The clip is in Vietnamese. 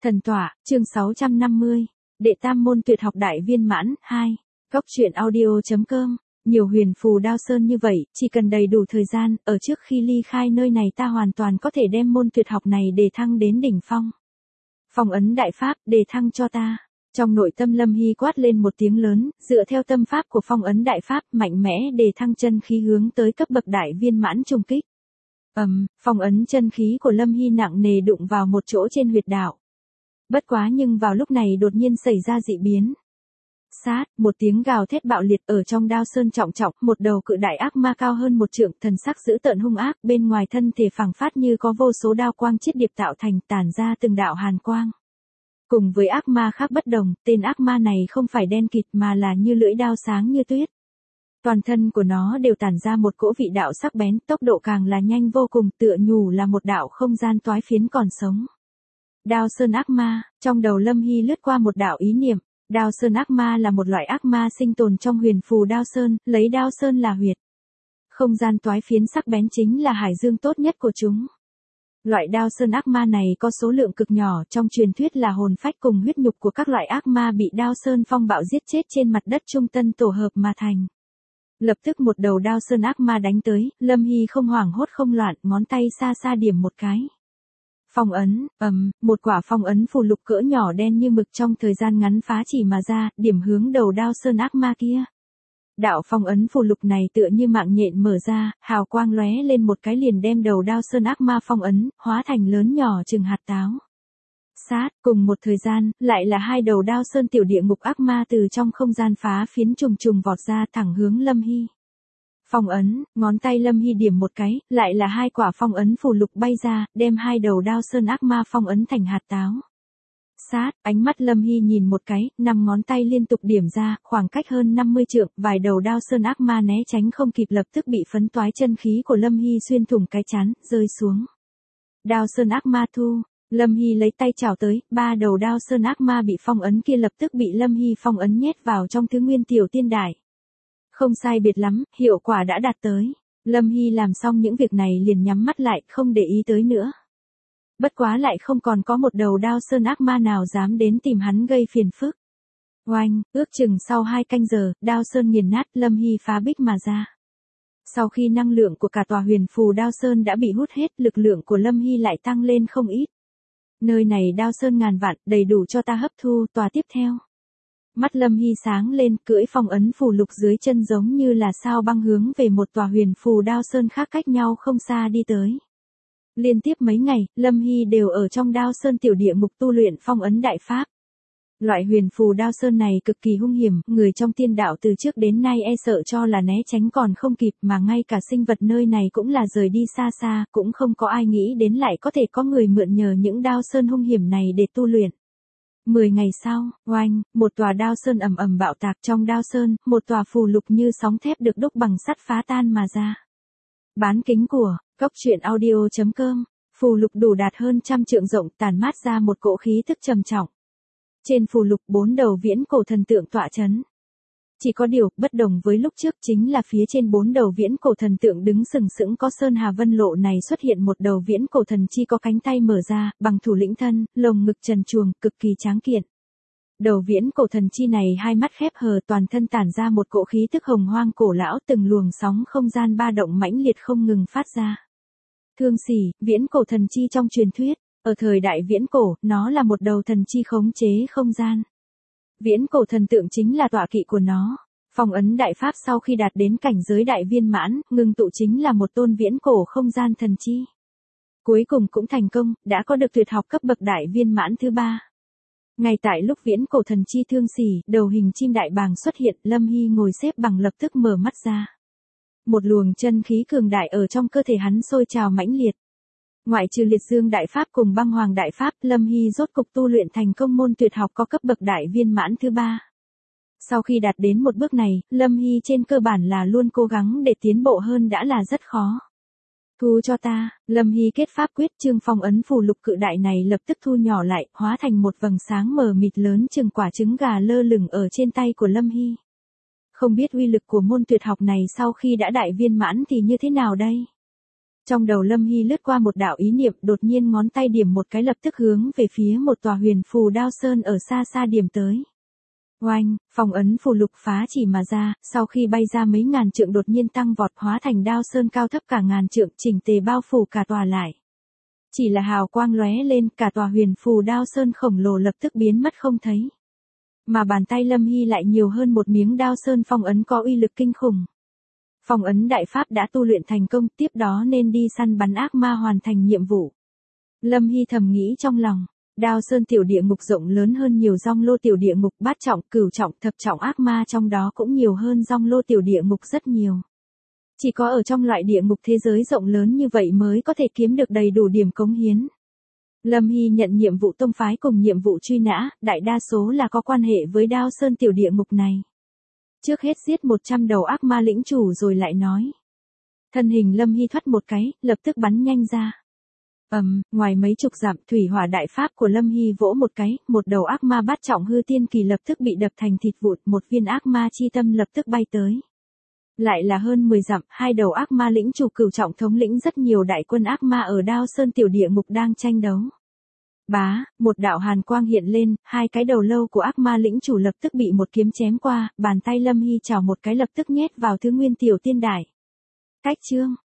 Thần tọa, chương 650. Đệ tam môn tuyệt học đại viên mãn, 2. Góc truyện audio.com. Nhiều huyền phù đao sơn như vậy, chỉ cần đầy đủ thời gian, ở trước khi ly khai nơi này ta hoàn toàn có thể đem môn tuyệt học này đề thăng đến đỉnh phong. Phong ấn đại pháp, đề thăng cho ta. Trong nội tâm Lâm Hy quát lên một tiếng lớn, dựa theo tâm pháp của phong ấn đại pháp, mạnh mẽ đề thăng chân khí hướng tới cấp bậc đại viên mãn trung kích. Phong ấn chân khí của Lâm Hy nặng nề đụng vào một chỗ trên huyệt đạo. Bất quá nhưng vào lúc này đột nhiên xảy ra dị biến. Sát, một tiếng gào thét bạo liệt ở trong đao sơn trọng trọng, một đầu cự đại ác ma cao hơn một trượng, thần sắc dữ tợn hung ác, bên ngoài thân thể phảng phát như có vô số đao quang chiết điệp tạo thành, tản ra từng đạo hàn quang. Cùng với ác ma khác bất đồng, tên ác ma này không phải đen kịt mà là như lưỡi đao sáng như tuyết. Toàn thân của nó đều tản ra một cỗ vị đạo sắc bén, tốc độ càng là nhanh vô cùng, tựa nhù là một đạo không gian toái phiến còn sống. Đao sơn ác ma, trong đầu Lâm Hy lướt qua một đạo ý niệm, đao sơn ác ma là một loại ác ma sinh tồn trong huyền phù đao sơn, lấy đao sơn là huyệt. Không gian toái phiến sắc bén chính là hải dương tốt nhất của chúng. Loại đao sơn ác ma này có số lượng cực nhỏ, trong truyền thuyết là hồn phách cùng huyết nhục của các loại ác ma bị đao sơn phong bạo giết chết trên mặt đất Trung Tân tổ hợp mà thành. Lập tức một đầu đao sơn ác ma đánh tới, Lâm Hy không hoảng hốt không loạn, ngón tay xa xa điểm một cái. Phong ấn, một quả phong ấn phù lục cỡ nhỏ đen như mực trong thời gian ngắn phá chỉ mà ra, điểm hướng đầu đao sơn ác ma kia. Đạo phong ấn phù lục này tựa như mạng nhện mở ra, hào quang lóe lên một cái liền đem đầu đao sơn ác ma phong ấn, hóa thành lớn nhỏ chừng hạt táo. Sát, cùng một thời gian, lại là hai đầu đao sơn tiểu địa ngục ác ma từ trong không gian phá phiến trùng trùng vọt ra thẳng hướng Lâm Hy. Phong ấn, ngón tay Lâm Hy điểm một cái, lại là hai quả phong ấn phù lục bay ra, đem hai đầu đao sơn ác ma phong ấn thành hạt táo. Sát, ánh mắt Lâm Hy nhìn một cái, 5 ngón tay liên tục điểm ra, khoảng cách hơn 50 trượng, vài đầu đao sơn ác ma né tránh không kịp lập tức bị phấn toái chân khí của Lâm Hy xuyên thủng cái trán, rơi xuống. Đao sơn ác ma thu, Lâm Hy lấy tay chảo tới, 3 đầu đao sơn ác ma bị phong ấn kia lập tức bị Lâm Hy phong ấn nhét vào trong thứ nguyên tiểu tiên đài. Không sai biệt lắm, hiệu quả đã đạt tới. Lâm Hy làm xong những việc này liền nhắm mắt lại, không để ý tới nữa. Bất quá lại không còn có một đầu đao sơn ác ma nào dám đến tìm hắn gây phiền phức. Oanh, ước chừng sau 2 canh giờ, đao sơn nghiền nát, Lâm Hy phá bích mà ra. Sau khi năng lượng của cả tòa huyền phù đao sơn đã bị hút hết, lực lượng của Lâm Hy lại tăng lên không ít. Nơi này đao sơn ngàn vạn, đầy đủ cho ta hấp thu tòa tiếp theo. Mắt Lâm Hy sáng lên, cưỡi phong ấn phù lục dưới chân giống như là sao băng hướng về một tòa huyền phù đao sơn khác cách nhau không xa đi tới. Liên tiếp mấy ngày, Lâm Hy đều ở trong đao sơn tiểu địa ngục tu luyện phong ấn đại pháp. Loại huyền phù đao sơn này cực kỳ hung hiểm, người trong tiên đạo từ trước đến nay e sợ cho là né tránh còn không kịp, mà ngay cả sinh vật nơi này cũng là rời đi xa xa, cũng không có ai nghĩ đến lại có thể có người mượn nhờ những đao sơn hung hiểm này để tu luyện. 10 ngày sau, oanh, một tòa đao sơn ầm ầm bạo tạc, trong đao sơn, một tòa phù lục như sóng thép được đúc bằng sắt phá tan mà ra. Bán kính của góc truyện audio.com, phù lục đủ đạt hơn 100 trượng rộng, tản mát ra một cỗ khí tức trầm trọng. Trên phù lục 4 đầu viễn cổ thần tượng tọa chấn. Chỉ có điều, bất đồng với lúc trước chính là phía trên 4 đầu viễn cổ thần tượng đứng sừng sững có sơn hà vân lộ này xuất hiện một đầu viễn cổ thần chi có cánh tay mở ra, bằng thủ lĩnh thân, lồng ngực trần truồng, cực kỳ tráng kiện. Đầu viễn cổ thần chi này hai mắt khép hờ, toàn thân tản ra một cỗ khí tức hồng hoang cổ lão, từng luồng sóng không gian ba động mãnh liệt không ngừng phát ra. Thương Sỉ, viễn cổ thần chi trong truyền thuyết, ở thời đại viễn cổ, nó là một đầu thần chi khống chế không gian. Viễn cổ thần tượng chính là tọa kỵ của nó. Phong ấn đại pháp sau khi đạt đến cảnh giới đại viên mãn, ngưng tụ chính là một tôn viễn cổ không gian thần chi. Cuối cùng cũng thành công, đã có được tuyệt học cấp bậc đại viên mãn thứ 3. Ngay tại lúc viễn cổ thần chi Thương Sỉ, đầu hình chim đại bàng xuất hiện, Lâm Hy ngồi xếp bằng lập tức mở mắt ra. Một luồng chân khí cường đại ở trong cơ thể hắn sôi trào mãnh liệt. Ngoại trừ liệt dương đại pháp cùng băng hoàng đại pháp, Lâm Hy rốt cục tu luyện thành công môn tuyệt học có cấp bậc đại viên mãn thứ 3. Sau khi đạt đến một bước này, Lâm Hy trên cơ bản là luôn cố gắng để tiến bộ hơn đã là rất khó. Thu cho ta, Lâm Hy kết pháp quyết, chương phong ấn phù lục cự đại này lập tức thu nhỏ lại, hóa thành một vầng sáng mờ mịt lớn chừng quả trứng gà lơ lửng ở trên tay của Lâm Hy. Không biết uy lực của môn tuyệt học này sau khi đã đại viên mãn thì như thế nào đây? Trong đầu Lâm Hy lướt qua một đạo ý niệm, đột nhiên ngón tay điểm một cái lập tức hướng về phía một tòa huyền phù đao sơn ở xa xa điểm tới. Oanh, phong ấn phù lục phá chỉ mà ra, sau khi bay ra mấy ngàn trượng đột nhiên tăng vọt hóa thành đao sơn cao thấp cả ngàn trượng chỉnh tề bao phủ cả tòa lại. Chỉ là hào quang lóe lên, cả tòa huyền phù đao sơn khổng lồ lập tức biến mất không thấy. Mà bàn tay Lâm Hy lại nhiều hơn một miếng đao sơn phong ấn có uy lực kinh khủng. Phong ấn đại pháp đã tu luyện thành công, tiếp đó nên đi săn bắn ác ma hoàn thành nhiệm vụ. Lâm Hy thầm nghĩ trong lòng, đao sơn tiểu địa ngục rộng lớn hơn nhiều dong lô tiểu địa ngục, bát trọng, cửu trọng, thập trọng ác ma trong đó cũng nhiều hơn dong lô tiểu địa ngục rất nhiều. Chỉ có ở trong loại địa ngục thế giới rộng lớn như vậy mới có thể kiếm được đầy đủ điểm cống hiến. Lâm Hy nhận nhiệm vụ tông phái cùng nhiệm vụ truy nã, đại đa số là có quan hệ với đao sơn tiểu địa ngục này. Trước hết giết 100 đầu ác ma lĩnh chủ rồi lại nói. Thân hình Lâm Hy thoát một cái, lập tức bắn nhanh ra. Ngoài mấy chục dặm, thủy hỏa đại pháp của Lâm Hy vỗ một cái, một đầu ác ma bát trọng hư tiên kỳ lập tức bị đập thành thịt vụn, một viên ác ma chi tâm lập tức bay tới. Lại là hơn 10 dặm, hai đầu ác ma lĩnh chủ cửu trọng thống lĩnh rất nhiều đại quân ác ma ở đao sơn tiểu địa ngục đang tranh đấu. Bá, một đạo hàn quang hiện lên, hai cái đầu lâu của ác ma lĩnh chủ lập tức bị một kiếm chém qua, bàn tay Lâm Hy chảo một cái lập tức nhét vào thứ nguyên tiểu tiên đài. Cách chương,